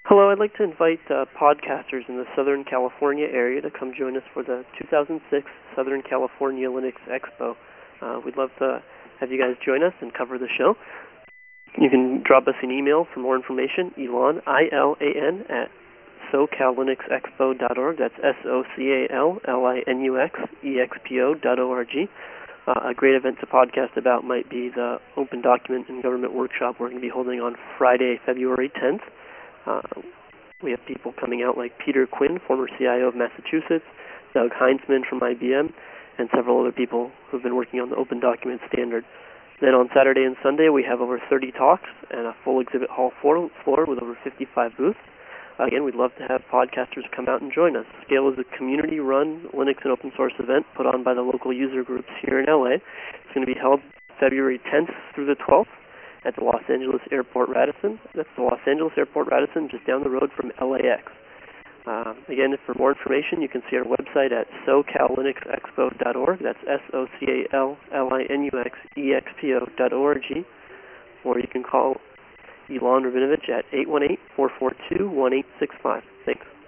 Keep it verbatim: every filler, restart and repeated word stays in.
Hello, I'd like to invite uh, podcasters in the Southern California area to come join us for the two thousand six Southern California Linux Expo. Uh, we'd love to have you guys join us and cover the show. You can drop us an email for more information, Ilan, I L A N, at so cal linux expo dot org. That's S O C A L L I N U X E X P O dot O R G. Uh, a great event to podcast about might be the Open Document and Government Workshop we're going to be holding on Friday, February tenth. Uh, we have people coming out like Peter Quinn, former C I O of Massachusetts, Doug Heinzman from I B M, and several other people who've been working on the Open Document Standard. Then on Saturday and Sunday, we have over thirty talks and a full exhibit hall floor, floor with over fifty-five booths. Again, we'd love to have podcasters come out and join us. Scale is a community-run Linux and open source event put on by the local user groups here in L A. It's going to be held February tenth through the twelfth at the Los Angeles Airport Radisson. That's the Los Angeles Airport Radisson, just down the road from L A X. Uh, again, for more information, you can see our website at so cal linux expo dot org. That's S O C A L L I N U X E X P O dot O R G. Or you can call Ilan Rabinovich at eight one eight, four four two, one eight six five. Thanks.